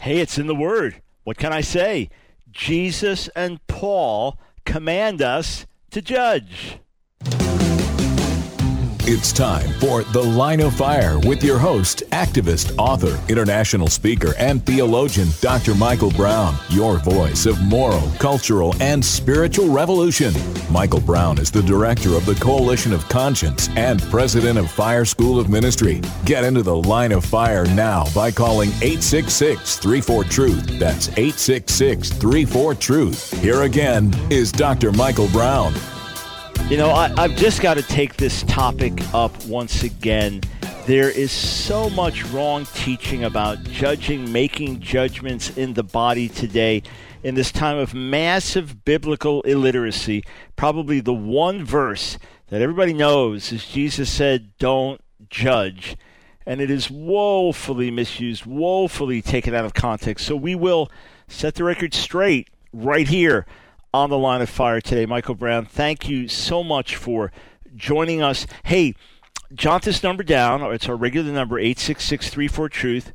Hey, it's in the Word. What can I say? Jesus and Paul command us to judge. It's time for The Line of Fire with your host, activist, author, international speaker, and theologian, Dr. Michael Brown, your voice of moral, cultural, and spiritual revolution. Michael Brown is the director of the Coalition of Conscience and president of Fire School of Ministry. Get into The Line of Fire now by calling 866-34-TRUTH. That's 866-34-TRUTH. Here again is Dr. Michael Brown. You know, I've just got to take this topic up once again. There is so much wrong teaching about judging, making judgments in the body today. In this time of massive biblical illiteracy, probably the one verse that everybody knows is Jesus said, "Don't judge." And it is woefully misused, woefully taken out of context. So we will set the record straight right here on The Line of Fire today. Michael Brown, thank you so much for joining us. Hey, jot this number down. It's our regular number, 866-34-TRUTH,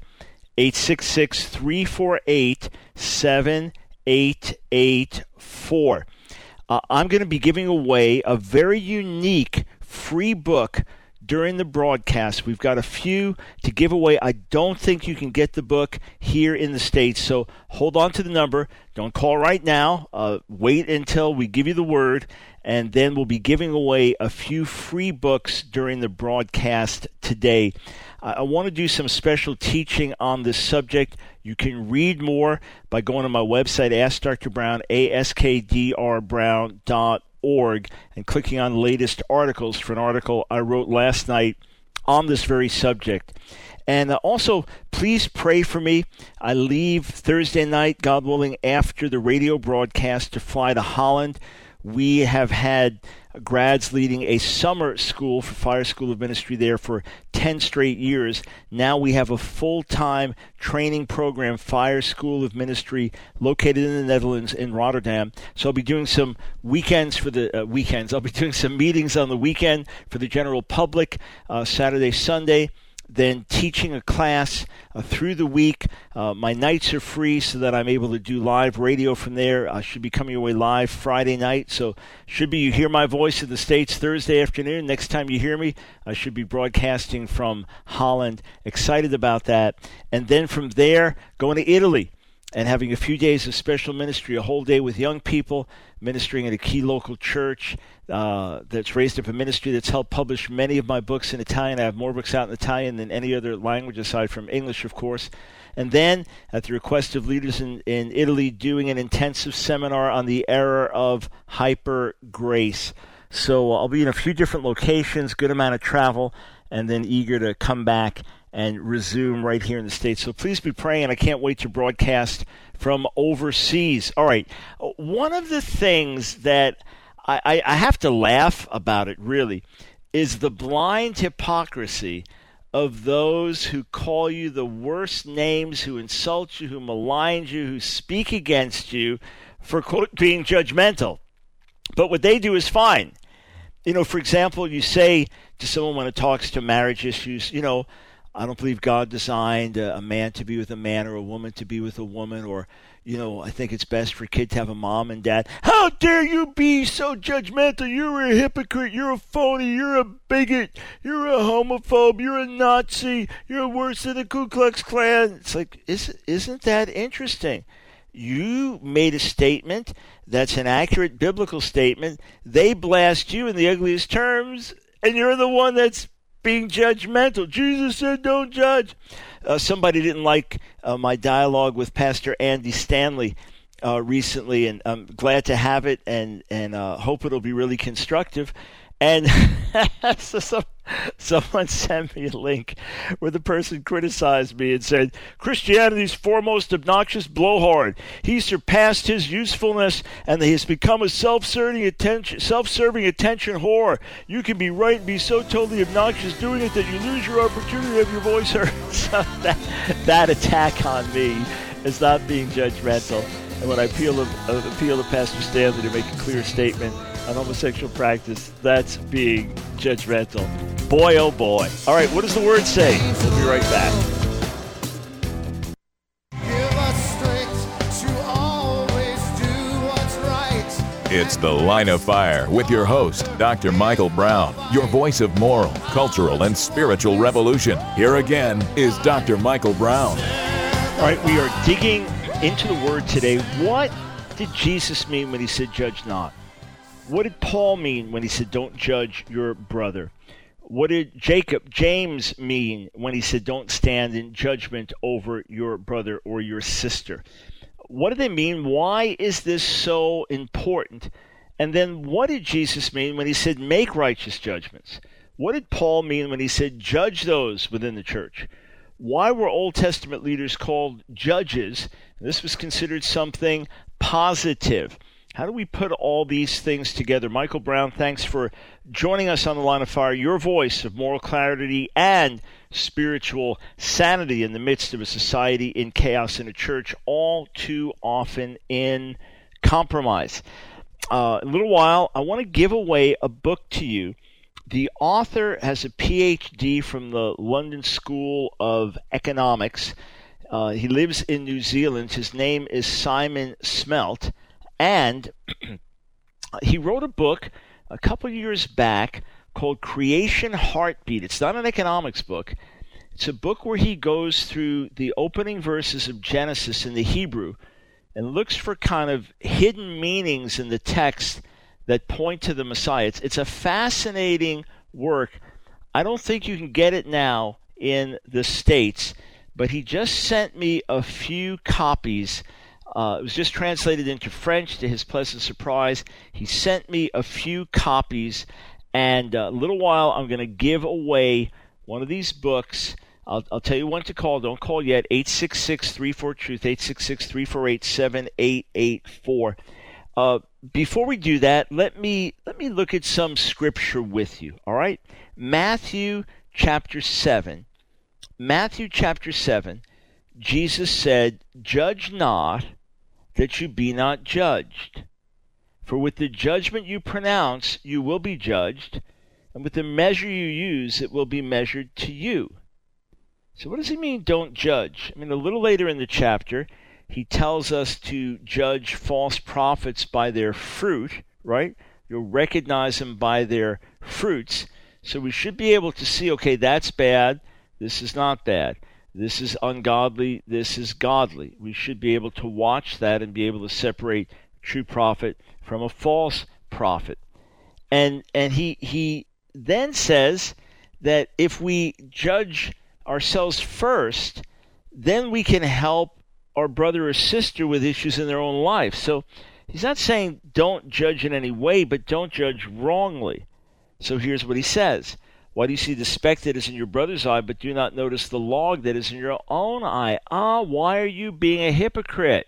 866-348-7884. I'm going to be giving away a very unique free book during the broadcast. We've got a few to give away. I don't think you can get the book here in the States, so hold on to the number. Don't call right now. Wait until we give you the word, and then we'll be giving away a few free books during the broadcast today. I want to do some special teaching on this subject. You can read more by going to my website, Ask Dr. Brown, askdrbrown.org, and clicking on the latest articles for an article I wrote last night on this very subject. And also, please pray for me. I leave Thursday night, God willing, after the radio broadcast to fly to Holland. We have had grads leading a summer school for Fire School of Ministry there for 10 straight years. Now we have a full-time training program, Fire School of Ministry, located in the Netherlands in Rotterdam. So I'll be doing some weekends for the weekends. I'll be doing some meetings on the weekend for the general public, Saturday, Sunday. Then teaching a class through the week. My nights are free so that I'm able to do live radio from there. I should be coming away live Friday night. So should be you hear my voice in the States Thursday afternoon. Next time you hear me, I should be broadcasting from Holland. Excited about that. And then from there, going to Italy and having a few days of special ministry, a whole day with young people, ministering at a key local church that's raised up a ministry that's helped publish many of my books in Italian. I have more books out in Italian than any other language aside from English, of course. And then, at the request of leaders in Italy, doing an intensive seminar on the era of hyper grace. So I'll be in a few different locations, good amount of travel, and then eager to come back and resume right here in the States. So please be praying. I can't wait to broadcast from overseas. All right. One of the things that I have to laugh about it, really, is the blind hypocrisy of those who call you the worst names, who insult you, who malign you, who speak against you for, quote, being judgmental. But what they do is fine. You know, for example, you say to someone when it talks to marriage issues, you know, I don't believe God designed a man to be with a man or a woman to be with a woman, or, you know, I think it's best for a kid to have a mom and dad. How dare you be so judgmental? You're a hypocrite. You're a phony. You're a bigot. You're a homophobe. You're a Nazi. You're worse than the Ku Klux Klan. It's like, isn't that interesting? You made a statement that's an accurate biblical statement. They blast you in the ugliest terms, and you're the one that's being judgmental. Jesus said don't judge. Somebody didn't like my dialogue with Pastor Andy Stanley recently, and I'm glad to have it and hope it'll be really constructive. And so someone sent me a link where the person criticized me and said, Christianity's foremost obnoxious blowhard. He surpassed his usefulness and he has become a self-serving attention whore. You can be right and be so totally obnoxious doing it that you lose your opportunity to have your voice heard. So that attack on me is not being judgmental. And when I appeal to Pastor Stanley to make a clear statement on homosexual practice, that's being judgmental. Boy, oh boy. All right, what does the word say? We'll be right back. It's The Line of Fire with your host, Dr. Michael Brown, your voice of moral, cultural, and spiritual revolution. Here again is Dr. Michael Brown. All right, we are digging into the Word today. What did Jesus mean when he said, judge not? What did Paul mean when he said, don't judge your brother? What did James mean when he said, don't stand in judgment over your brother or your sister? What do they mean? Why is this so important? And then what did Jesus mean when he said, make righteous judgments? What did Paul mean when he said, judge those within the church? Why were Old Testament leaders called judges? This was considered something positive. How do we put all these things together? Michael Brown, thanks for joining us on The Line of Fire, your voice of moral clarity and spiritual sanity in the midst of a society in chaos and a church all too often in compromise. In a little while, I want to give away a book to you. The author has a PhD from the London School of Economics. He lives in New Zealand. His name is Simon Smelt. And he wrote a book a couple years back called Creation Heartbeat. It's not an economics book. It's a book where he goes through the opening verses of Genesis in the Hebrew and looks for kind of hidden meanings in the text that point to the Messiah. It's a fascinating work. I don't think you can get it now in the States, but he just sent me a few copies. It was just translated into French to his pleasant surprise. He sent me a few copies, and a little while I'm going to give away one of these books. I'll tell you when to call. Don't call yet. 866-34-TRUTH, 866-348-7884. Before we do that, let me look at some scripture with you, all right? Matthew chapter 7. Matthew chapter 7, Jesus said, judge not, that you be not judged. For with the judgment you pronounce, you will be judged, and with the measure you use, it will be measured to you. So what does he mean, don't judge? I mean, a little later in the chapter, he tells us to judge false prophets by their fruit, right? You'll recognize them by their fruits. So we should be able to see, okay, that's bad, this is not bad. This is ungodly, this is godly. We should be able to watch that and be able to separate a true prophet from a false prophet. And he then says that if we judge ourselves first, then we can help our brother or sister with issues in their own life. So he's not saying don't judge in any way, but don't judge wrongly. So here's what he says. Why do you see the speck that is in your brother's eye, but do not notice the log that is in your own eye? Why are you being a hypocrite?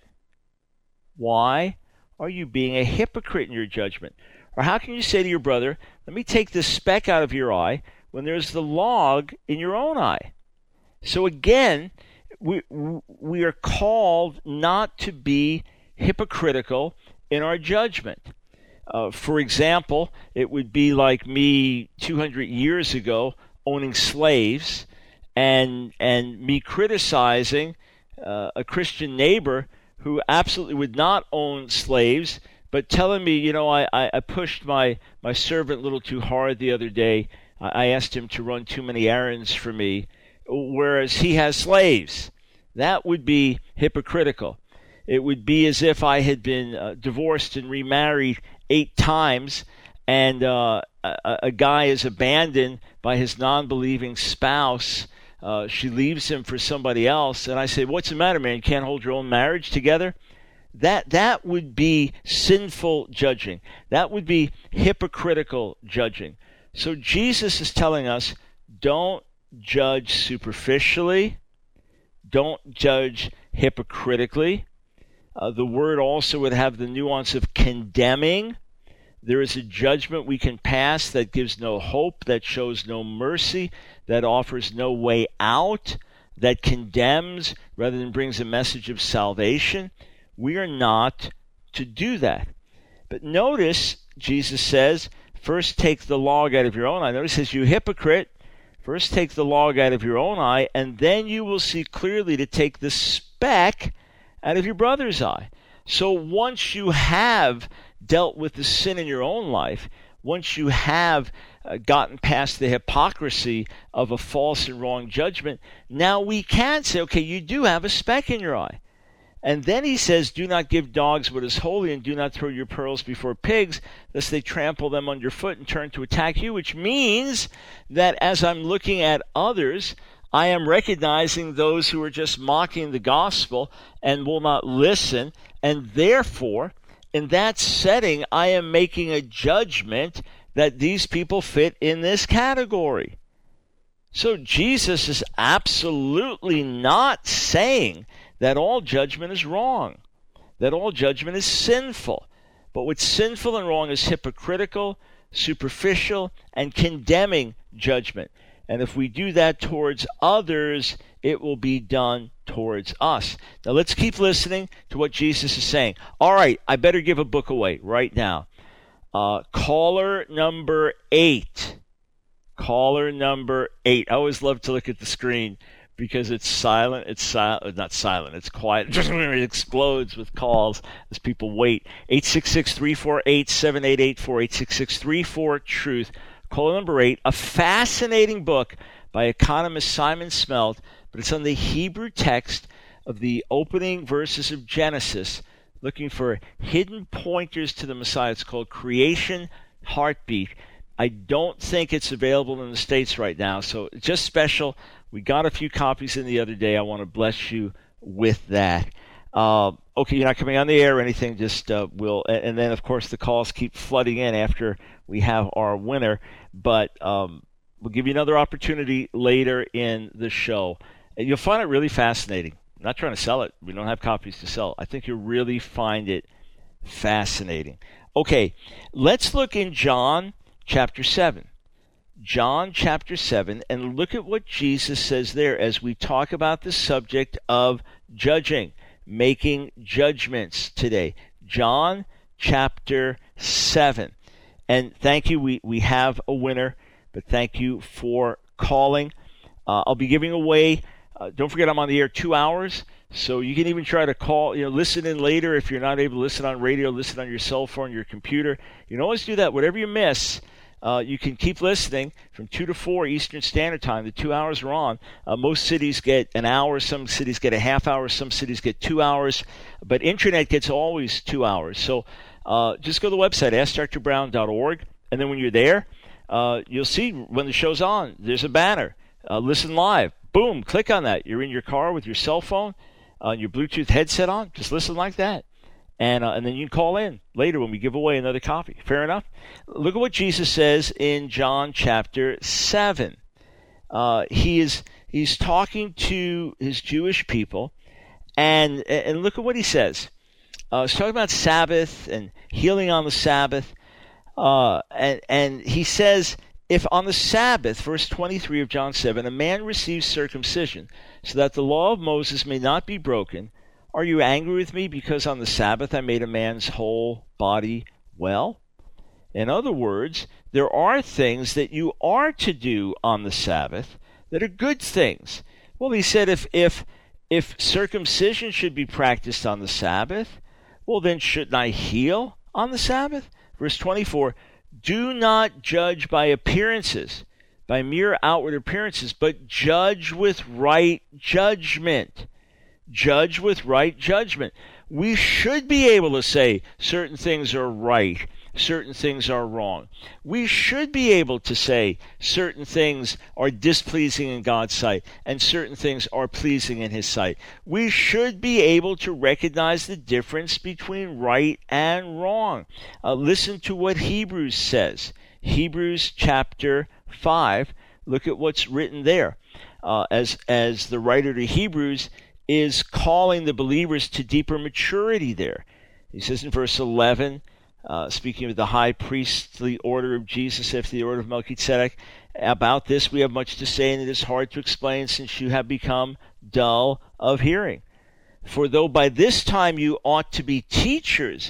Why are you being a hypocrite in your judgment? Or how can you say to your brother, let me take this speck out of your eye, when there's the log in your own eye? So again, we are called not to be hypocritical in our judgment. For example, it would be like me 200 years ago owning slaves and me criticizing a Christian neighbor who absolutely would not own slaves, but telling me, I pushed my servant a little too hard the other day. I asked him to run too many errands for me, whereas he has slaves. That would be hypocritical. It would be as if I had been divorced and remarried 8 times, and a guy is abandoned by his non-believing spouse. She leaves him for somebody else, and I say, what's the matter, man? You can't hold your own marriage together? That would be sinful judging. That would be hypocritical judging. So Jesus is telling us, don't judge superficially. Don't judge hypocritically. The word also would have the nuance of condemning. There is a judgment we can pass that gives no hope, that shows no mercy, that offers no way out, that condemns rather than brings a message of salvation. We are not to do that. But notice, Jesus says, first take the log out of your own eye. Notice he says, you hypocrite, first take the log out of your own eye, and then you will see clearly to take the speck out of your brother's eye. So once you have dealt with the sin in your own life, once you have gotten past the hypocrisy of a false and wrong judgment, now we can say, okay, you do have a speck in your eye. And then he says, do not give dogs what is holy, and do not throw your pearls before pigs, lest they trample them underfoot and turn to attack you, which means that as I'm looking at others, I am recognizing those who are just mocking the gospel and will not listen, and therefore, in that setting, I am making a judgment that these people fit in this category. So Jesus is absolutely not saying that all judgment is wrong, that all judgment is sinful. But what's sinful and wrong is hypocritical, superficial, and condemning judgment. And if we do that towards others, it will be done towards us. Now let's keep listening to what Jesus is saying. All right, I better give a book away right now. Caller number 8. Caller number 8. I always love to look at the screen because it's silent. It's silent, not silent. It's quiet. It explodes with calls as people wait. 866-348-7884. 866-34-TRUTH. Caller number 8. A fascinating book by economist Simon Smelt, but it's on the Hebrew text of the opening verses of Genesis, looking for hidden pointers to the Messiah. It's called Creation Heartbeat. I don't think it's available in the States right now, so it's just special. We got a few copies in the other day. I want to bless you with that. Okay, you're not coming on the air or anything, just we'll, and then of course the calls keep flooding in after we have our winner, but we'll give you another opportunity later in the show. And you'll find it really fascinating. I'm not trying to sell it. We don't have copies to sell. I think you'll really find it fascinating. Okay, let's look in John chapter 7. John chapter 7, and look at what Jesus says there as we talk about the subject of judging, making judgments today. John chapter 7. And thank you, we have a winner, but thank you for calling. I'll be giving away, don't forget I'm on the air 2 hours, so you can even try to call, listen in later if you're not able to listen on radio, listen on your cell phone, your computer. You can always do that. Whatever you miss, you can keep listening from 2 to 4 Eastern Standard Time. The 2 hours are on. Most cities get an hour. Some cities get a half hour. Some cities get 2 hours. But Internet gets always 2 hours. So just go to the website, AskDrBrown.org. And then when you're there, you'll see when the show's on, there's a banner. Listen live. Boom, click on that. You're in your car with your cell phone, your Bluetooth headset on. Just listen like that. And then you can call in later when we give away another copy. Fair enough? Look at what Jesus says in John chapter 7. He's talking to his Jewish people, and look at what he says. He's talking about Sabbath and healing on the Sabbath. And he says, if on the Sabbath, verse 23 of John 7, a man receives circumcision, so that the law of Moses may not be broken, are you angry with me because on the Sabbath I made a man's whole body well? In other words, there are things that you are to do on the Sabbath that are good things. Well, he said if circumcision should be practiced on the Sabbath, well, then shouldn't I heal on the Sabbath? Verse 24, do not judge by appearances, by mere outward appearances, but judge with right judgment. Judge with right judgment. We should be able to say certain things are right, certain things are wrong. We should be able to say certain things are displeasing in God's sight and certain things are pleasing in His sight. We should be able to recognize the difference between right and wrong. Listen to what Hebrews says. Hebrews chapter 5. Look at what's written there. As the writer to Hebrews is calling the believers to deeper maturity there. He says in verse 11, speaking of the high priestly order of Jesus after the order of Melchizedek, about this we have much to say, and it is hard to explain since you have become dull of hearing. For though by this time you ought to be teachers,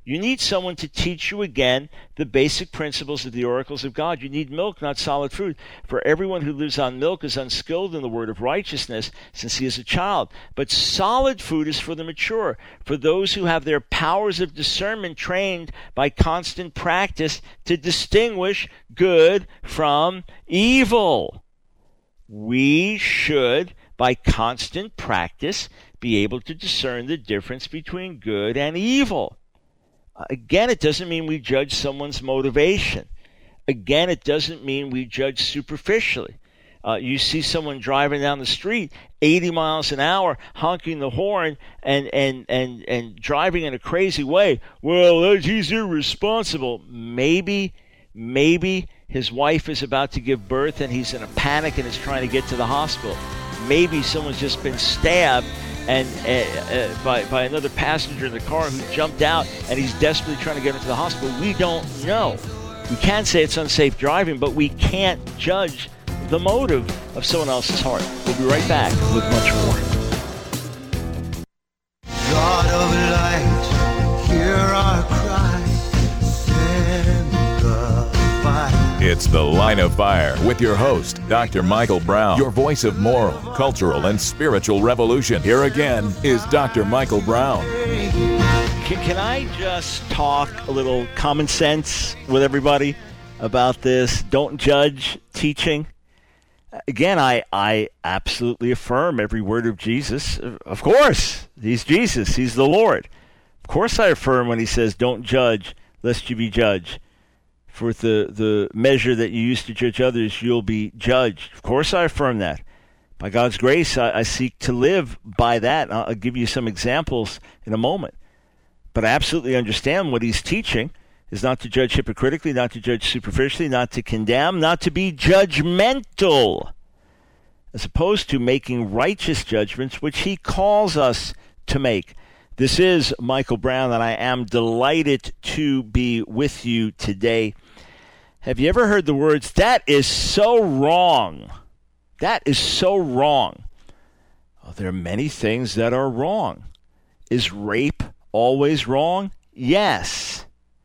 You need someone to teach you again the basic principles of the oracles of God. You need milk, not solid food. For everyone who lives on milk is unskilled in the word of righteousness, since he is a child. But solid food is for the mature, for those who have their powers of discernment trained by constant practice to distinguish good from evil. We should, by constant practice, be able to discern the difference between good and evil. Again, it doesn't mean we judge someone's motivation. Again, it doesn't mean we judge superficially. You see someone driving down the street 80 miles an hour, honking the horn and driving in a crazy way. Well, he's irresponsible. Maybe his wife is about to give birth and he's in a panic and is trying to get to the hospital. Maybe someone's just been stabbed by another passenger in the car who jumped out and he's desperately trying to get into the hospital. We don't know. We can say it's unsafe driving, but we can't judge the motive of someone else's heart. We'll be right back with much more. God of light, hear our cry, send the fire. It's The Line of Fire with your host, Dr. Michael Brown, your voice of moral, cultural, and spiritual revolution. Here again is Dr. Michael Brown. Can I just talk a little common sense with everybody about this don't judge teaching? Again, I absolutely affirm every word of Jesus. Of course, he's Jesus. He's the Lord. Of course I affirm when he says, don't judge, lest you be judged. For with the measure that you use to judge others, you'll be judged. Of course I affirm that. By God's grace, I seek to live by that. I'll give you some examples in a moment. But I absolutely understand what he's teaching is not to judge hypocritically, not to judge superficially, not to condemn, not to be judgmental, as opposed to making righteous judgments, which he calls us to make. This is Michael Brown, and I am delighted to be with you today. Have you ever heard the words, that is so wrong? That is so wrong. Well, there are many things that are wrong. Is rape always wrong? Yes.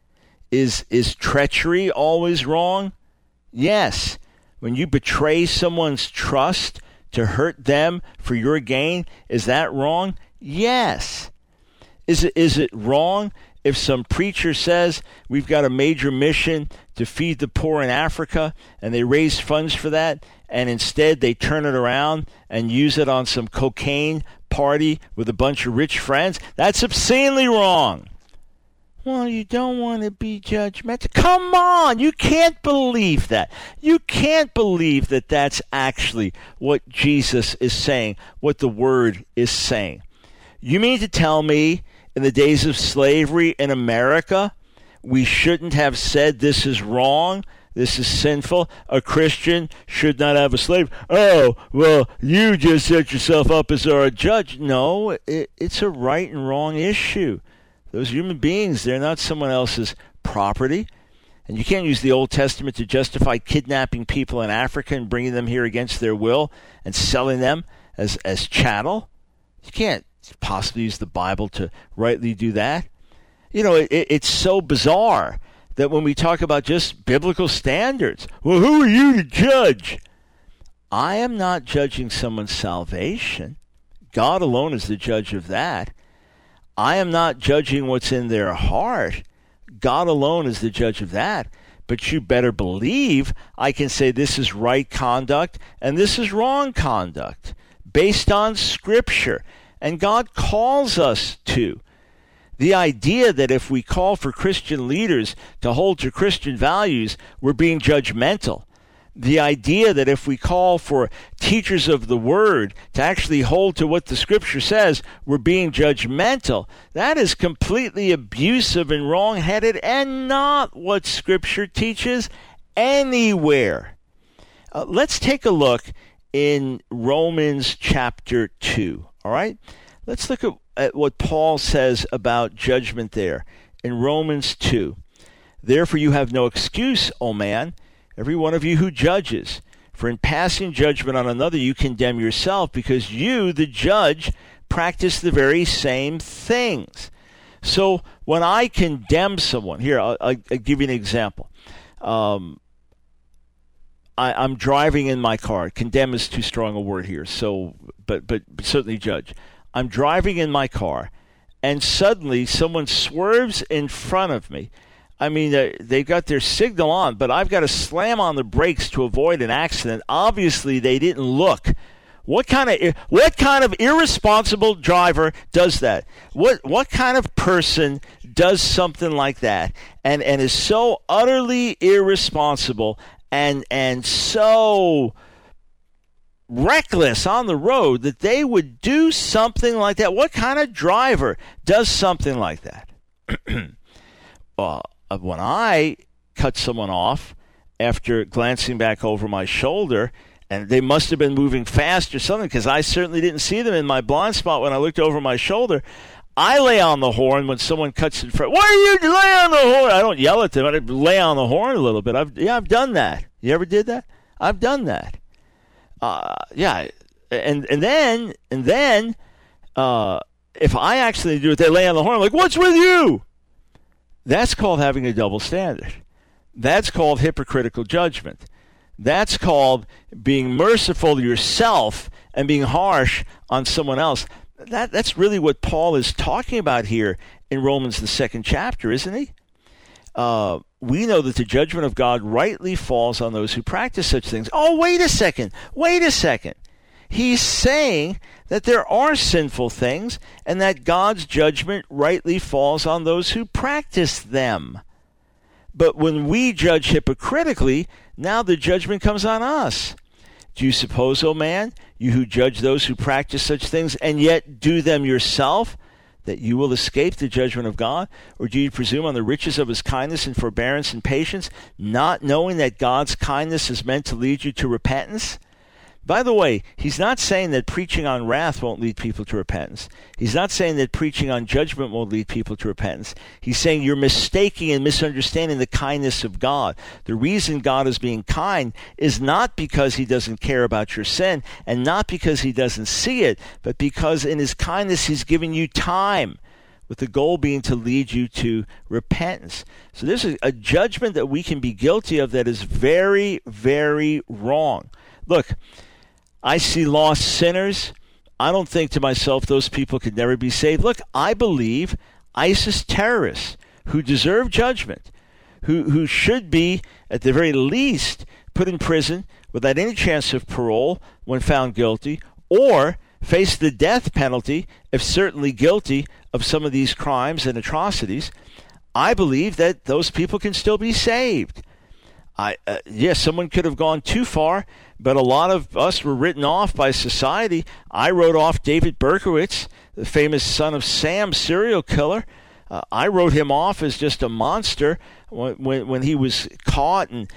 Is treachery always wrong? Yes. When you betray someone's trust to hurt them for your gain, is that wrong? Yes. Is it wrong if some preacher says we've got a major mission to feed the poor in Africa and they raise funds for that and instead they turn it around and use it on some cocaine party with a bunch of rich friends? That's obscenely wrong. Well, you don't want to be judgmental. Come on, you can't believe that. You can't believe that that's actually what Jesus is saying, what the Word is saying. You mean to tell me in the days of slavery in America, we shouldn't have said this is wrong, this is sinful, a Christian should not have a slave? Oh, well, you just set yourself up as our judge. No, it's a right and wrong issue. Those human beings, they're not someone else's property. And you can't use the Old Testament to justify kidnapping people in Africa and bringing them here against their will and selling them as chattel. You can't possibly use the Bible to rightly do that. You know, it's so bizarre that when we talk about just biblical standards, well, who are you to judge? I am not judging someone's salvation. God alone is the judge of that. I am not judging what's in their heart. God alone is the judge of that. But you better believe I can say this is right conduct and this is wrong conduct based on Scripture. And God calls us to. The idea that if we call for Christian leaders to hold to Christian values, we're being judgmental. The idea that if we call for teachers of the Word to actually hold to what the Scripture says, we're being judgmental. That is completely abusive and wrong-headed and not what Scripture teaches anywhere. Let's take a look in Romans chapter 2. All right? Let's look at what Paul says about judgment there in Romans 2. Therefore you have no excuse, O man, every one of you who judges. For in passing judgment on another you condemn yourself, because you, the judge, practice the very same things. So when I condemn someone, here, I'll give you an example. I'm driving in my car. Condemn is too strong a word here, so but certainly judge. I'm driving in my car, and suddenly someone swerves in front of me. I mean, they've got their signal on, but I've got to slam on the brakes to avoid an accident. Obviously, they didn't look. What kind of irresponsible driver does that? What kind of person does something like that and is so utterly irresponsible and so reckless on the road that they would do something like that? What kind of driver does something like that? When I cut someone off after glancing back over my shoulder, and they must have been moving fast or something, because I certainly didn't see them in my blind spot when I looked over my shoulder, I lay on the horn when someone cuts in front. Why are you lay on the horn? I don't yell at them. I lay on the horn a little bit. I've done that. You ever did that? I've done that. And then if I actually do it, they lay on the horn. I'm like, what's with you? That's called having a double standard. That's called hypocritical judgment. That's called being merciful to yourself and being harsh on someone else. That's really what Paul is talking about here in Romans, the 2nd chapter, isn't he? We know that the judgment of God rightly falls on those who practice such things. Oh, wait a second. He's saying that there are sinful things and that God's judgment rightly falls on those who practice them. But when we judge hypocritically, now the judgment comes on us. Do you suppose, O man, you who judge those who practice such things and yet do them yourself, that you will escape the judgment of God? Or do you presume on the riches of his kindness and forbearance and patience, not knowing that God's kindness is meant to lead you to repentance? By the way, he's not saying that preaching on wrath won't lead people to repentance. He's not saying that preaching on judgment won't lead people to repentance. He's saying you're mistaking and misunderstanding the kindness of God. The reason God is being kind is not because he doesn't care about your sin and not because he doesn't see it, but because in his kindness he's giving you time, with the goal being to lead you to repentance. So there's a judgment that we can be guilty of that is very, very wrong. Look, I see lost sinners. I don't think to myself those people could never be saved. Look, I believe ISIS terrorists who deserve judgment, who should be, at the very least, put in prison without any chance of parole when found guilty, or face the death penalty if certainly guilty of some of these crimes and atrocities. I believe that those people can still be saved. Yes, someone could have gone too far, but a lot of us were written off by society. I wrote off David Berkowitz, the famous son of Sam serial killer. I wrote him off as just a monster when he was caught, and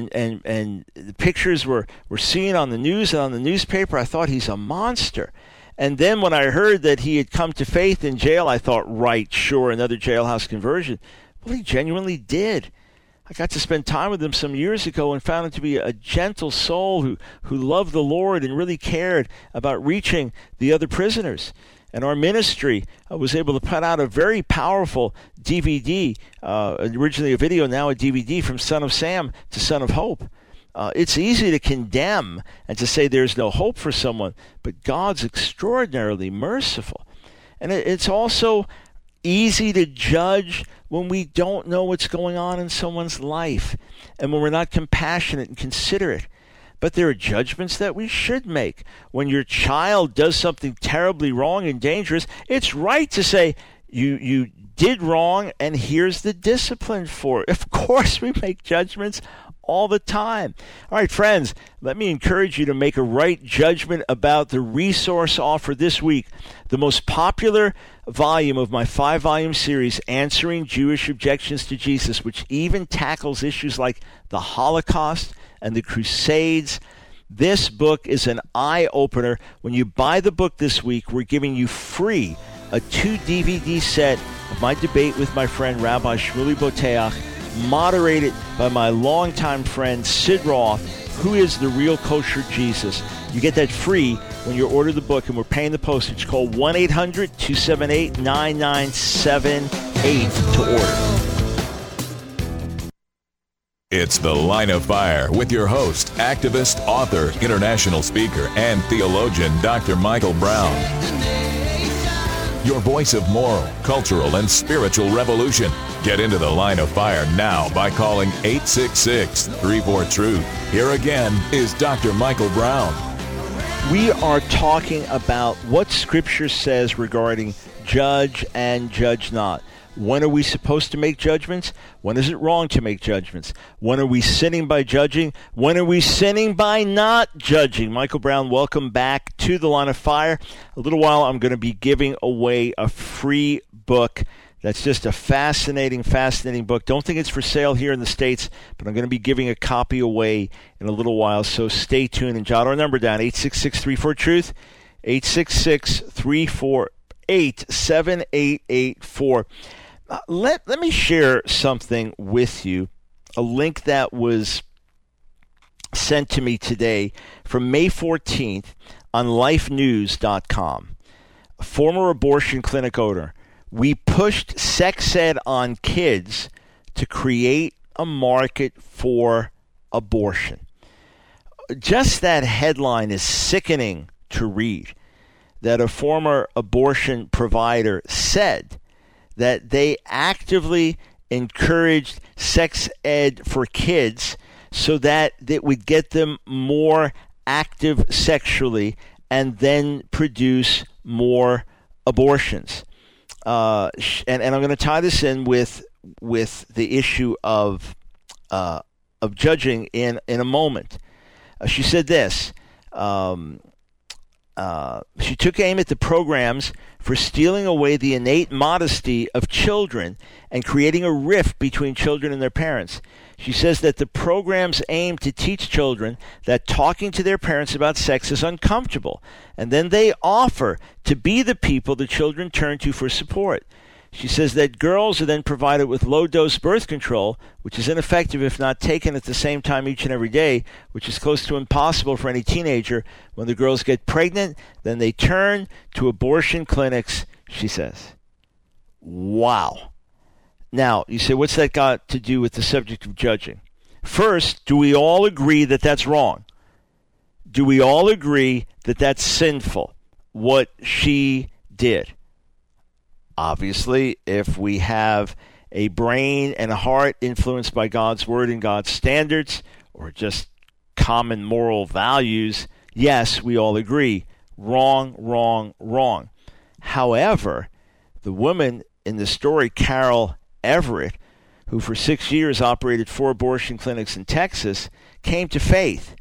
the pictures were seen on the news and on the newspaper. I thought he's a monster. And then when I heard that he had come to faith in jail, I thought, right, sure, another jailhouse conversion. Well, he genuinely did. I got to spend time with him some years ago and found him to be a gentle soul who loved the Lord and really cared about reaching the other prisoners. And our ministry was able to put out a very powerful DVD, originally a video, now a DVD, from Son of Sam to Son of Hope. It's easy to condemn and to say there's no hope for someone, but God's extraordinarily merciful. And it's also easy to judge when we don't know what's going on in someone's life and when we're not compassionate and considerate. But there are judgments that we should make. When your child does something terribly wrong and dangerous, it's right to say, you did wrong and here's the discipline for it. Of course, we make judgments all the time. All right, friends, let me encourage you to make a right judgment about the resource offered this week, the most popular volume of my 5-volume series, Answering Jewish Objections to Jesus, which even tackles issues like the Holocaust and the Crusades. This book is an eye-opener. When you buy the book this week, we're giving you free a 2-DVD set of my debate with my friend Rabbi Shmuley Boteach, moderated by my longtime friend Sid Roth, who is the real kosher Jesus. You get that free when you order the book, and we're paying the postage. Call 1-800-278-9978 to order. It's The Line of Fire with your host, activist, author, international speaker, and theologian, Dr. Michael Brown. Your voice of moral, cultural, and spiritual revolution. Get into The Line of Fire now by calling 866-34-TRUTH. Here again is Dr. Michael Brown. We are talking about what Scripture says regarding judge and judge not. When are we supposed to make judgments? When is it wrong to make judgments? When are we sinning by judging? When are we sinning by not judging? Michael Brown, welcome back to The Line of Fire. A little while, I'm going to be giving away a free book. That's just a fascinating book. Don't think it's for sale here in the States, but I'm going to be giving a copy away in a little while, so stay tuned and jot our number down, 866-34-TRUTH, 866-348-7884. Let me share something with you, a link that was sent to me today from May 14th on lifenews.com. A former abortion clinic owner. We pushed sex ed on kids to create a market for abortion. Just that headline is sickening to read, that a former abortion provider said that they actively encouraged sex ed for kids so that it would get them more active sexually and then produce more abortions. And I'm going to tie this in with the issue of judging in a moment. She said this. She took aim at the programs for stealing away the innate modesty of children and creating a rift between children and their parents. She says that the programs aim to teach children that talking to their parents about sex is uncomfortable, and then they offer to be the people the children turn to for support. She says that girls are then provided with low-dose birth control, which is ineffective if not taken at the same time each and every day, which is close to impossible for any teenager. When the girls get pregnant, then they turn to abortion clinics, she says. Wow. Now, you say, what's that got to do with the subject of judging? First, do we all agree that that's wrong? Do we all agree that that's sinful, what she did? Obviously, if we have a brain and a heart influenced by God's word and God's standards, or just common moral values, yes, we all agree. Wrong, wrong, wrong. However, the woman in the story, Carol Everett, who for 6 years operated 4 abortion clinics in Texas, came to faith.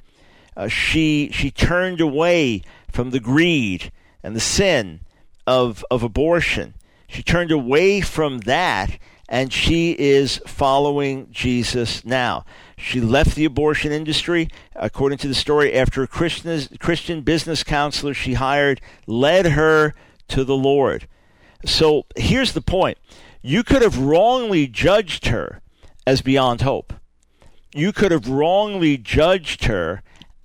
She turned away from the greed and the sin of abortion. She turned away from that, and she is following Jesus now. She left the abortion industry, according to the story, after a Christian business counselor she hired led her to the Lord. So here's the point. You could have wrongly judged her as beyond hope. You could have wrongly judged her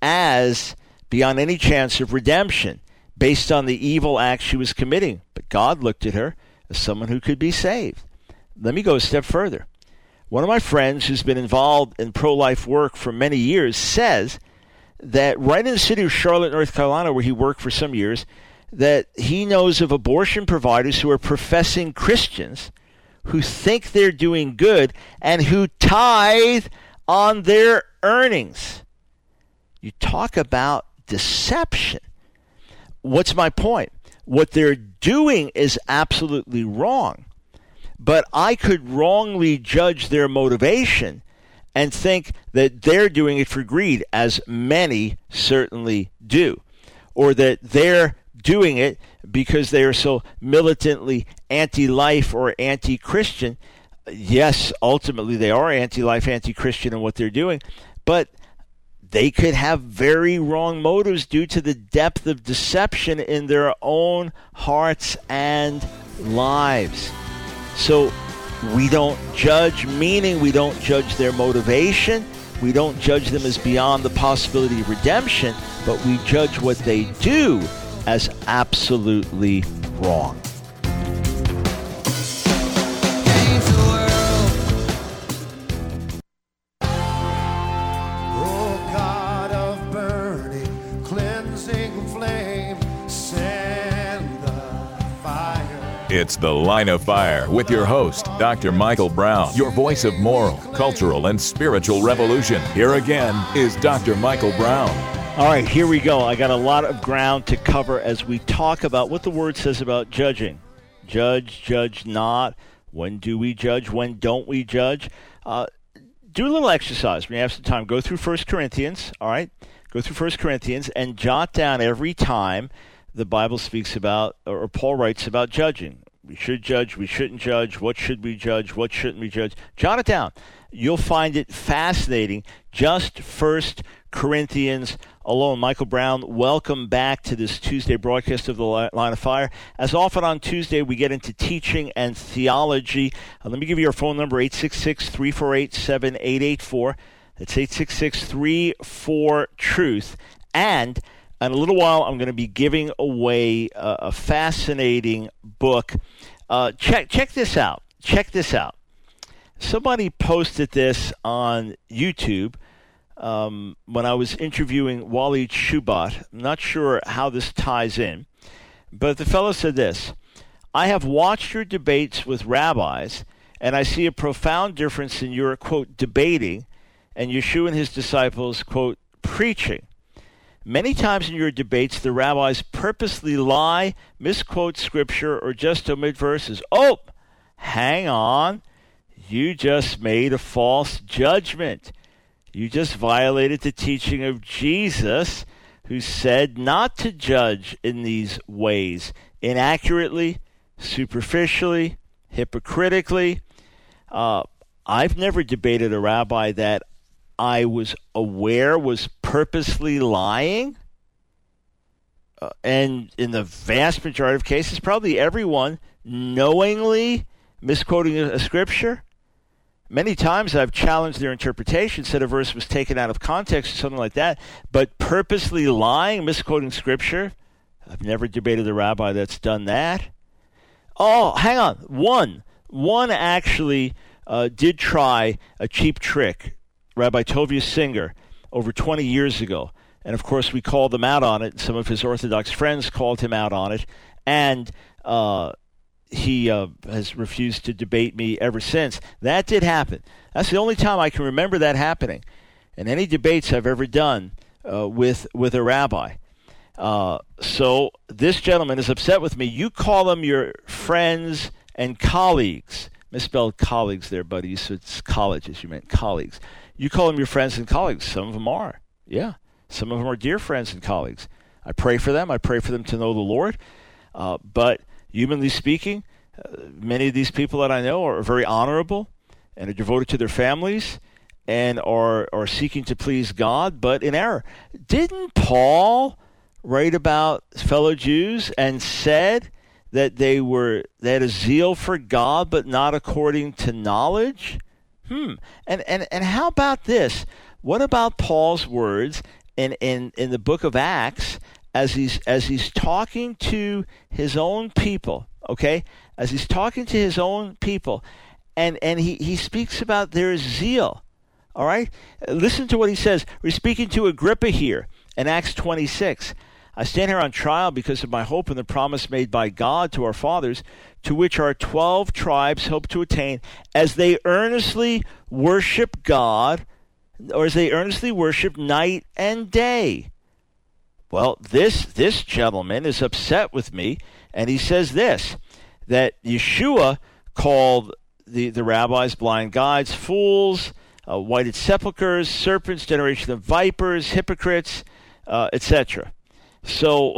as beyond any chance of redemption based on the evil act she was committing. But God looked at her as someone who could be saved. Let me go a step further. One of my friends who's been involved in pro-life work for many years says that right in the city of Charlotte, North Carolina, where he worked for some years, that he knows of abortion providers who are professing Christians who think they're doing good and who tithe on their earnings. You talk about deception. What's my point? What they're doing is absolutely wrong, but I could wrongly judge their motivation and think that they're doing it for greed, as many certainly do, or that they're doing it because they are so militantly anti-life or anti-Christian. Yes, ultimately they are anti-life, anti-Christian in what they're doing, but they could have very wrong motives due to the depth of deception in their own hearts and lives. So we don't judge, meaning we don't judge their motivation. We don't judge them as beyond the possibility of redemption, but we judge what they do as absolutely wrong. It's The Line of Fire with your host, Dr. Michael Brown, your voice of moral, cultural, and spiritual revolution. Here again is Dr. Michael Brown. All right, here we go. I got a lot of ground to cover as we talk about what the Word says about judging. Judge, judge not. When do we judge? When don't we judge? Do a little exercise when you have some time. Go through 1 Corinthians, all right? Go through 1 Corinthians and jot down every time the Bible speaks about, or Paul writes about judging. We should judge, we shouldn't judge, what should we judge, what shouldn't we judge. Jot it down. You'll find it fascinating. Just 1 Corinthians alone. Michael Brown, welcome back to this Tuesday broadcast of The Line of Fire. As often on Tuesday, we get into teaching and theology. Let me give you our phone number, 866-348-7884. That's 866-34-TRUTH. And in a little while, I'm going to be giving away a fascinating book. Check this out. Check this out. Somebody posted this on YouTube when I was interviewing Waleed Shoebat. I'm not sure how this ties in, but the fellow said this: I have watched your debates with rabbis, and I see a profound difference in your, quote, debating, and Yeshua and his disciples, quote, preaching. Many times in your debates, the rabbis purposely lie, misquote scripture, or just omit verses. Oh, hang on. You just made a false judgment. You just violated the teaching of Jesus, who said not to judge in these ways, inaccurately, superficially, hypocritically. I've never debated a rabbi that I was aware was purposely lying. And in the vast majority of cases, probably everyone knowingly misquoting a scripture. Many times I've challenged their interpretation, said a verse was taken out of context or something like that, but purposely lying, misquoting scripture, I've never debated a rabbi that's done that. Oh, hang on. One actually did try a cheap trick. Rabbi Tovia Singer, over 20 years ago. And, of course, we called him out on it. Some of his Orthodox friends called him out on it. And he has refused to debate me ever since. That did happen. That's the only time I can remember that happening in any debates I've ever done with a rabbi. So this gentleman is upset with me. You call them your friends and colleagues. Misspelled colleagues there, buddy. So it's colleges. You meant colleagues. You call them your friends and colleagues. Some of them are. Yeah. Some of them are dear friends and colleagues. I pray for them. I pray for them to know the Lord. But humanly speaking, many of these people that I know are very honorable and are devoted to their families and are seeking to please God, but in error. Didn't Paul write about fellow Jews and said that they had a zeal for God, but not according to knowledge? And how about this? What about Paul's words in the book of Acts as he's talking to his own people? Okay, as he's talking to his own people, and he speaks about their zeal. All right, listen to what he says. We're speaking to Agrippa here in Acts 26. I stand here on trial because of my hope in the promise made by God to our fathers, to which our 12 tribes hope to attain, as they earnestly worship God, or as they earnestly worship night and day. Well, this gentleman is upset with me, and he says this, that Yeshua called the rabbis blind guides, fools, whited sepulchres, serpents, generation of vipers, hypocrites, etc. So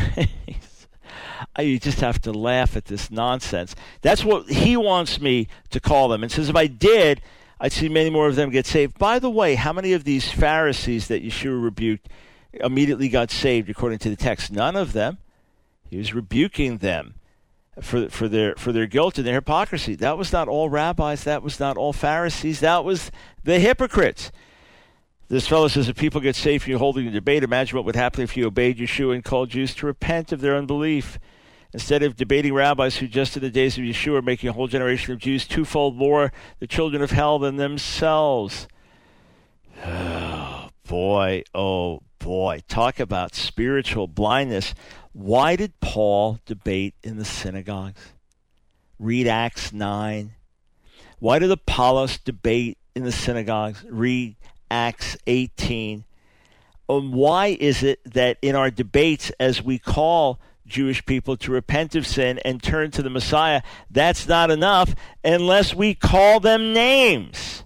you just have to laugh at this nonsense. That's what he wants me to call them, and says if I did, I'd see many more of them get saved. By the way, how many of these Pharisees that Yeshua rebuked immediately got saved according to the text? None of them. He was rebuking them for their guilt and their hypocrisy. That was not all rabbis. That was not all Pharisees. That was the hypocrites. This fellow says, if people get saved from you holding a debate, imagine what would happen if you obeyed Yeshua and called Jews to repent of their unbelief. Instead of debating rabbis who just in the days of Yeshua are making a whole generation of Jews twofold more the children of hell than themselves. Oh, boy. Talk about spiritual blindness. Why did Paul debate in the synagogues? Read Acts 9. Why did Apollos debate in the synagogues? Read Acts 18. And why is it that in our debates, as we call Jewish people to repent of sin and turn to the Messiah, that's not enough unless we call them names?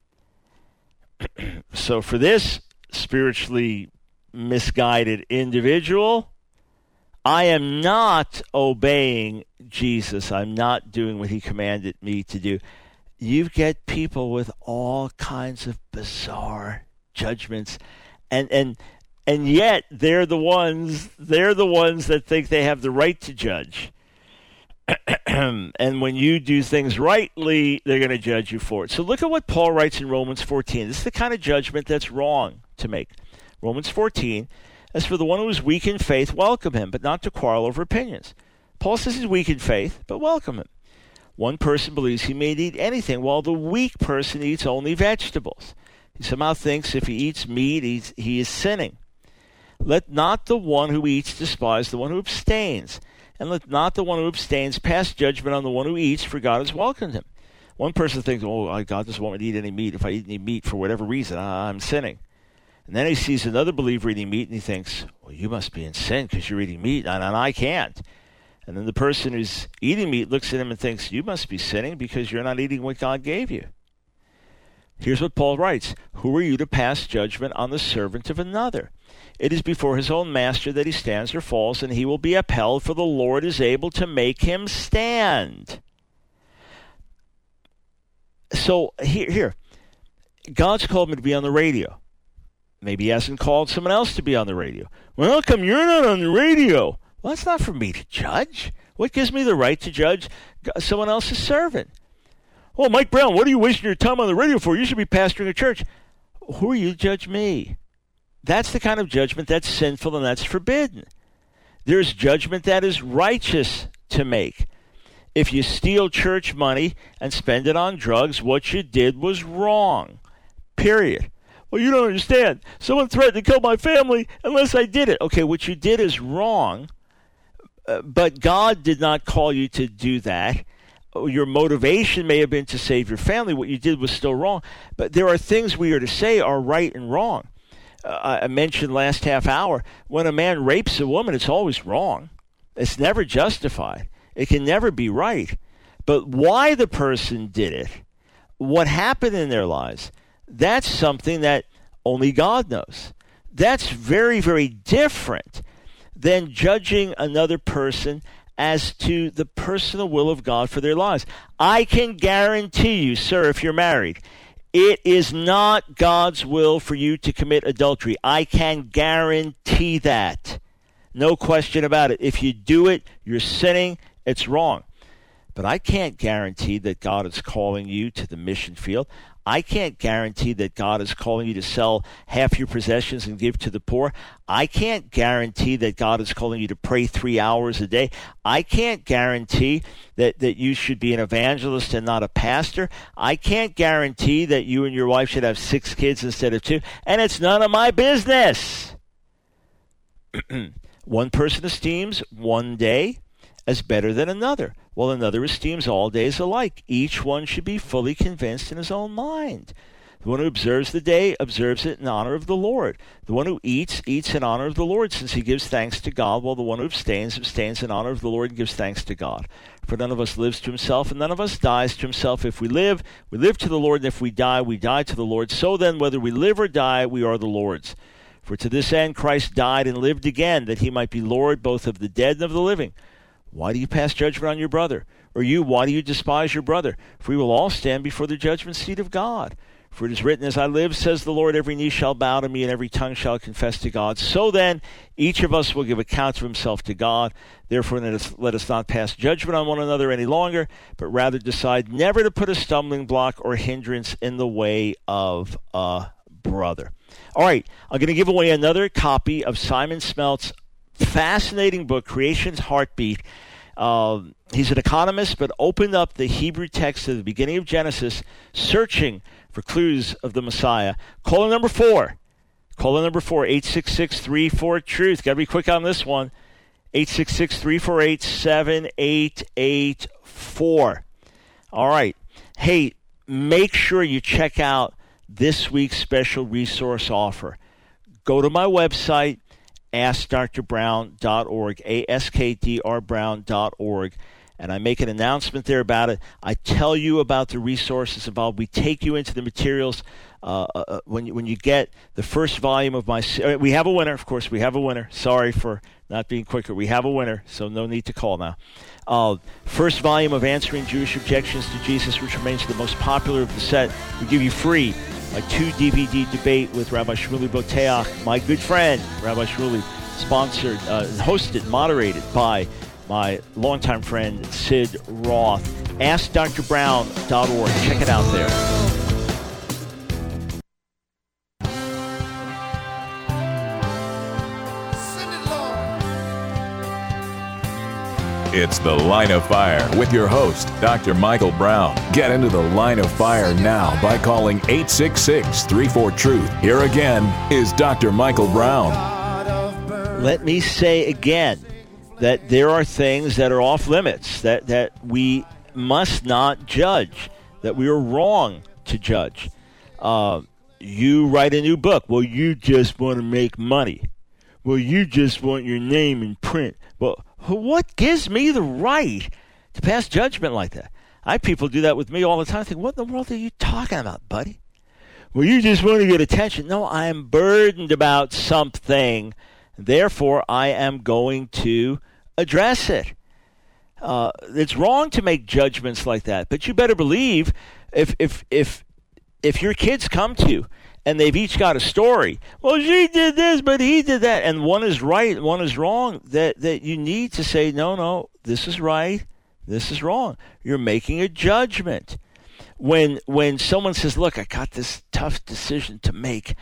So for this spiritually misguided individual, I am not obeying Jesus. I'm not doing what he commanded me to do. You get people with all kinds of bizarre judgments, and yet they're the ones that think they have the right to judge. And when you do things rightly, they're going to judge you for it. So look at what Paul writes in Romans 14. This is the kind of judgment that's wrong to make. Romans 14, as for the one who is weak in faith, welcome him, but not to quarrel over opinions. Paul says he's weak in faith, but welcome him. One person believes he may eat anything, while the weak person eats only vegetables. He somehow thinks if he eats meat, he is sinning. Let not the one who eats despise the one who abstains, and let not the one who abstains pass judgment on the one who eats, for God has welcomed him. One person thinks, God doesn't want me to eat any meat. If I eat any meat for whatever reason, I'm sinning. And then he sees another believer eating meat, and he thinks, you must be in sin because you're eating meat, and I can't. And then the person who's eating meat looks at him and thinks, you must be sinning because you're not eating what God gave you. Here's what Paul writes. Who are you to pass judgment on the servant of another? It is before his own master that he stands or falls, and he will be upheld, for the Lord is able to make him stand. So here, God's called me to be on the radio. Maybe he hasn't called someone else to be on the radio. Well, how come you're not on the radio? Well, that's not for me to judge. What gives me the right to judge someone else's servant? Well, Mike Brown, what are you wasting your time on the radio for? You should be pastoring a church. Who are you to judge me? That's the kind of judgment that's sinful and that's forbidden. There's judgment that is righteous to make. If you steal church money and spend it on drugs, what you did was wrong. Period. Well, you don't understand. Someone threatened to kill my family unless I did it. Okay, what you did is wrong, but God did not call you to do that. Your motivation may have been to save your family. What you did was still wrong. But there are things we are to say are right and wrong. I mentioned last half hour, when a man rapes a woman, it's always wrong. It's never justified. It can never be right. But why the person did it, what happened in their lives, that's something that only God knows. That's very, very different than judging another person as to the personal will of God for their lives. I can guarantee you, sir, if you're married, it is not God's will for you to commit adultery. I can guarantee that. No question about it. If you do it, you're sinning. It's wrong. But I can't guarantee that God is calling you to the mission field. I can't guarantee that God is calling you to sell half your possessions and give to the poor. I can't guarantee that God is calling you to pray 3 hours a day. I can't guarantee that you should be an evangelist and not a pastor. I can't guarantee that you and your wife should have 6 kids instead of 2. And it's none of my business. One person esteems one day as better than another, while another esteems all days alike. Each one should be fully convinced in his own mind. The one who observes the day observes it in honor of the Lord. The one who eats, eats in honor of the Lord, since he gives thanks to God, while the one who abstains, abstains in honor of the Lord and gives thanks to God. For none of us lives to himself, and none of us dies to himself. If we live to the Lord, and if we die to the Lord. So then, whether we live or die, we are the Lord's. For to this end Christ died and lived again, that he might be Lord both of the dead and of the living. Why do you pass judgment on your brother? Or you, why do you despise your brother? For we will all stand before the judgment seat of God. For it is written, as I live, says the Lord, every knee shall bow to me, and every tongue shall confess to God. So then, each of us will give account of himself to God. Therefore, let us not pass judgment on one another any longer, but rather decide never to put a stumbling block or hindrance in the way of a brother. All right, I'm going to give away another copy of Simon Smelt's fascinating book, Creation's Heartbeat. He's an economist, but opened up the Hebrew text at the beginning of Genesis, searching for clues of the Messiah. Caller number 4. Caller number 4, 866-34-TRUTH. Got to be quick on this one. 866-348-7884. All right. Hey, make sure you check out this week's special resource offer. Go to my website, askdrbrown.org, askdrbrown.org, and I make an announcement there about it. I tell you about the resources involved. We take you into the materials. When you get the first volume of my... we have a winner, of course. We have a winner. Sorry for not being quicker. We have a winner, so no need to call now. First volume of Answering Jewish Objections to Jesus, which remains the most popular of the set. We give you free a 2-DVD debate with Rabbi Shmuley Boteach, my good friend, Rabbi Shmuley, sponsored, hosted, moderated by my longtime friend, Sid Roth. AskDrBrown.org. Check it out there. It's The Line of Fire with your host, Dr. Michael Brown. Get into the Line of Fire now by calling 866-34-TRUTH. Here again is Dr. Michael Brown. Let me say again that there are things that are off limits, that we must not judge, that we are wrong to judge. You write a new book. Well, you just want to make money. Well, you just want your name in print. Well, what gives me the right to pass judgment like that? I have people do that with me all the time. I think, what in the world are you talking about, buddy? Well, you just want to get attention. No, I am burdened about something. Therefore, I am going to address it. It's wrong to make judgments like that. But you better believe if your kids come to you and they've each got a story. Well, she did this, but he did that. And one is right, one is wrong. That you need to say, no, this is right, this is wrong. You're making a judgment. When someone says, look, I got this tough decision to make.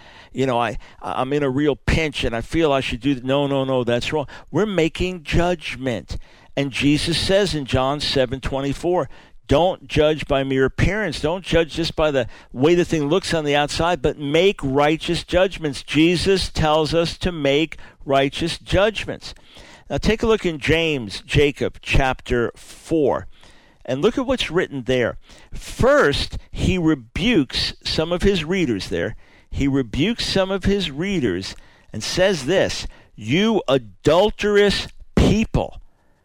I'm in a real pinch and I feel I should do that. No, that's wrong. We're making judgment. And Jesus says in John 7:24, don't judge by mere appearance. Don't judge just by the way the thing looks on the outside, but make righteous judgments. Jesus tells us to make righteous judgments. Now take a look in Jacob chapter 4, and look at what's written there. First, he rebukes some of his readers there. He rebukes some of his readers and says this, you adulterous people.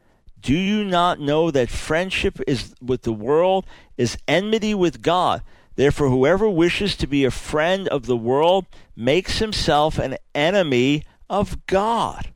Do you not know that friendship is with the world is enmity with God? Therefore, whoever wishes to be a friend of the world makes himself an enemy of God.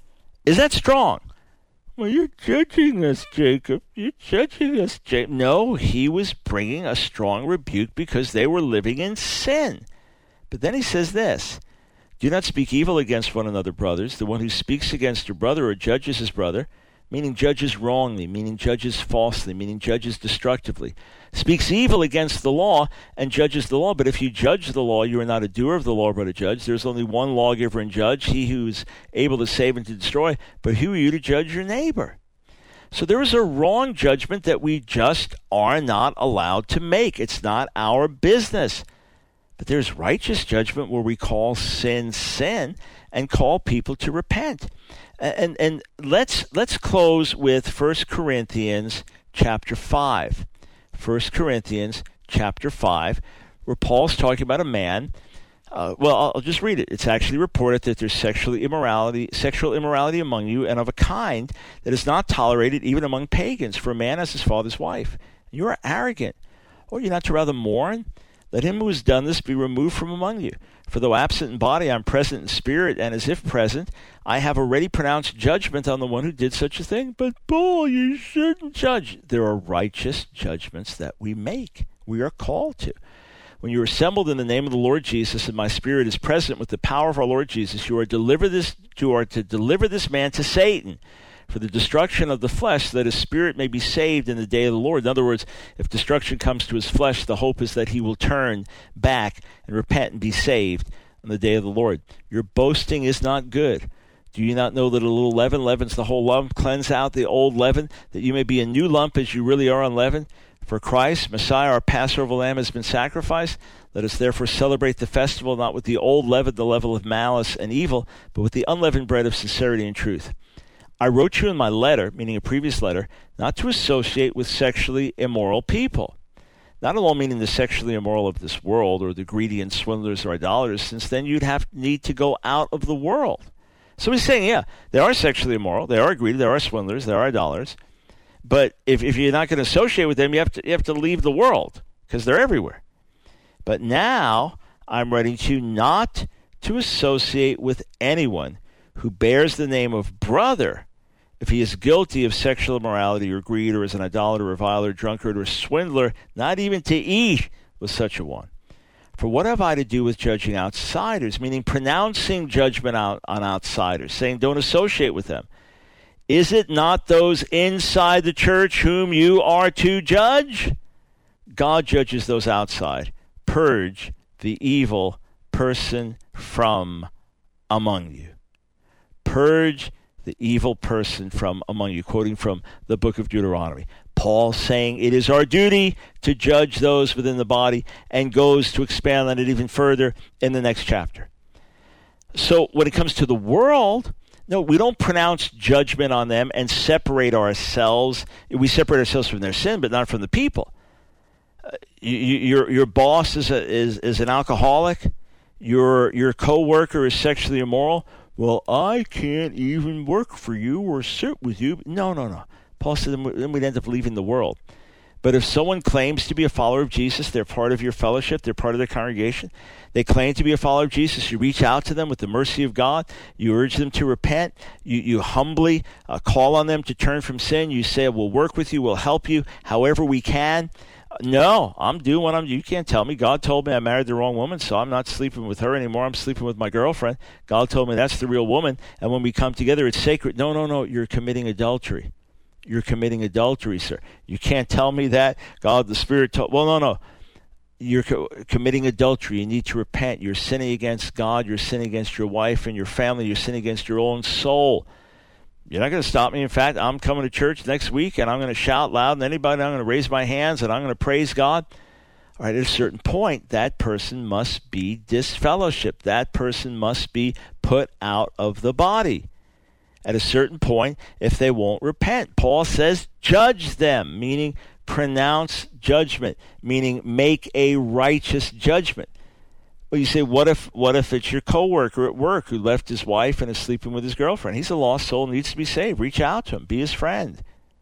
Is that strong? Well, you're judging us, Jacob. You're judging us, Jacob. No, he was bringing a strong rebuke because they were living in sin. But then he says this, do not speak evil against one another, brothers. The one who speaks against your brother or judges his brother, meaning judges wrongly, meaning judges falsely, meaning judges destructively, speaks evil against the law and judges the law. But if you judge the law, you are not a doer of the law, but a judge. There's only one lawgiver and judge, he who is able to save and to destroy. But who are you to judge your neighbor? So there is a wrong judgment that we just are not allowed to make. It's not our business. But there's righteous judgment where we call sin sin and call people to repent. And let's close with 1 Corinthians chapter 5. 1 Corinthians chapter 5, where Paul's talking about a man. I'll just read it. It's actually reported that there's sexual immorality among you, and of a kind that is not tolerated even among pagans, for a man has his father's wife. You are arrogant. Or you're not to rather mourn? Let him who has done this be removed from among you. For though absent in body, I am present in spirit, and as if present, I have already pronounced judgment on the one who did such a thing. But Paul, you shouldn't judge. There are righteous judgments that we make. We are called to. When you are assembled in the name of the Lord Jesus, and my spirit is present with the power of our Lord Jesus, you are to deliver this man to Satan for the destruction of the flesh, that his spirit may be saved in the day of the Lord. In other words, if destruction comes to his flesh, the hope is that he will turn back and repent and be saved on the day of the Lord. Your boasting is not good. Do you not know that a little leaven leavens the whole lump? Cleanse out the old leaven, that you may be a new lump as you really are unleavened. For Christ, Messiah, our Passover lamb, has been sacrificed. Let us therefore celebrate the festival not with the old leaven, the leaven of malice and evil, but with the unleavened bread of sincerity and truth. I wrote you in my letter, meaning a previous letter, not to associate with sexually immoral people. Not alone meaning the sexually immoral of this world, or the greedy and swindlers or idolaters, since then you'd need to go out of the world. So he's saying, yeah, they are sexually immoral, they are greedy, they are swindlers, they are idolaters. But if you're not going to associate with them, you have to leave the world, because they're everywhere. But now I'm writing to you not to associate with anyone who bears the name of brother if he is guilty of sexual immorality or greed, or is an idolater, reviler, drunkard, or swindler, not even to eat with such a one. For what have I to do with judging outsiders, meaning pronouncing judgment on outsiders, saying don't associate with them? Is it not those inside the church whom you are to judge? God judges those outside. Purge the evil person from among you. Purge the evil person from among you, quoting from the book of Deuteronomy. Paul saying it is our duty to judge those within the body, and goes to expand on it even further in the next chapter. So when it comes to the world, no, we don't pronounce judgment on them and separate ourselves. We separate ourselves from their sin, but not from the people. Your boss is an alcoholic. Your coworker is sexually immoral. Well, I can't even work for you or sit with you. No. Paul said then we'd end up leaving the world. But if someone claims to be a follower of Jesus, they're part of your fellowship, they're part of the congregation, they claim to be a follower of Jesus, you reach out to them with the mercy of God, you urge them to repent, you humbly call on them to turn from sin, you say, we'll work with you, we'll help you however we can. No, I'm doing what you can't tell me. God told me I married the wrong woman, so I'm not sleeping with her anymore. I'm sleeping with my girlfriend. God told me that's the real woman, and when we come together, it's sacred. No, you're committing adultery. You're committing adultery, sir. You can't tell me that. God, the Spirit told... Well, no. You're committing adultery. You need to repent. You're sinning against God. You're sinning against your wife and your family. You're sinning against your own soul. You're not going to stop me. In fact, I'm coming to church next week, and I'm going to shout loud than anybody. I'm going to raise my hands, and I'm going to praise God. All right, at a certain point, that person must be disfellowshipped. That person must be put out of the body. At a certain point, if they won't repent, Paul says, judge them, meaning pronounce judgment, meaning make a righteous judgment. Well, you say, what if it's your coworker at work who left his wife and is sleeping with his girlfriend? He's a lost soul, needs to be saved. Reach out to him. Be his friend.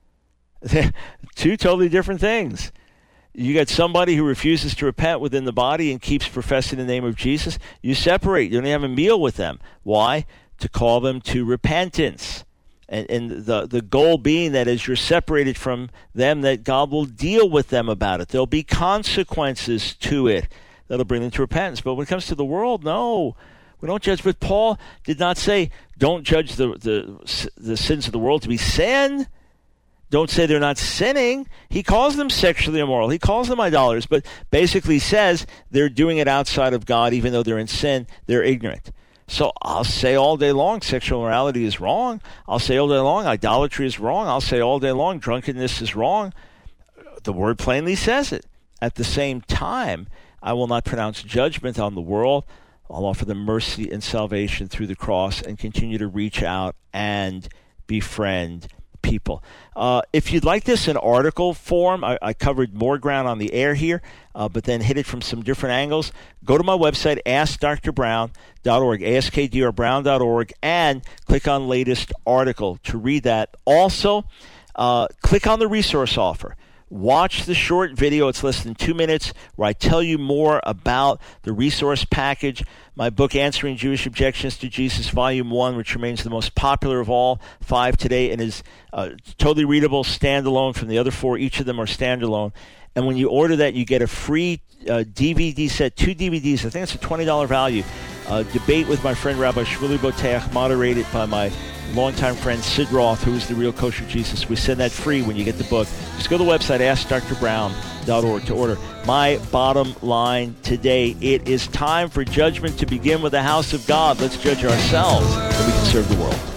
Two totally different things. You got somebody who refuses to repent within the body and keeps professing the name of Jesus. You separate. You don't have a meal with them. Why? To call them to repentance. And the goal being that as you're separated from them, that God will deal with them about it. There'll be consequences to it that'll bring them to repentance. But when it comes to the world, no, we don't judge. But Paul did not say, don't judge the sins of the world to be sin. Don't say they're not sinning. He calls them sexually immoral. He calls them idolaters, but basically says they're doing it outside of God, even though they're in sin, they're ignorant. So I'll say all day long sexual immorality is wrong. I'll say all day long idolatry is wrong. I'll say all day long drunkenness is wrong. The word plainly says it. At the same time, I will not pronounce judgment on the world. I'll offer them mercy and salvation through the cross and continue to reach out and befriend people. If you'd like this in article form, I covered more ground on the air here, but then hit it from some different angles. Go to my website, AskDrBrown.org, AskDrBrown.org, and click on latest article to read that. Also, click on the resource offer. Watch the short video. It's less than 2 minutes where I tell you more about the resource package. My book, Answering Jewish Objections to Jesus, Volume 1, which remains the most popular of all 5 today and is Totally readable, standalone from the other 4. Each of them are standalone. And when you order that, you get a free DVD set, 2 DVDs. I think it's a $20 value. Debate with my friend Rabbi Shmuley Boteach, moderated by my longtime friend Sid Roth, who is the real Kosher Jesus. We send that free when you get the book. Just go to the website, AskDrBrown.org, to order. My bottom line today, it is time for judgment to begin with the house of God. Let's judge ourselves so we can serve the world.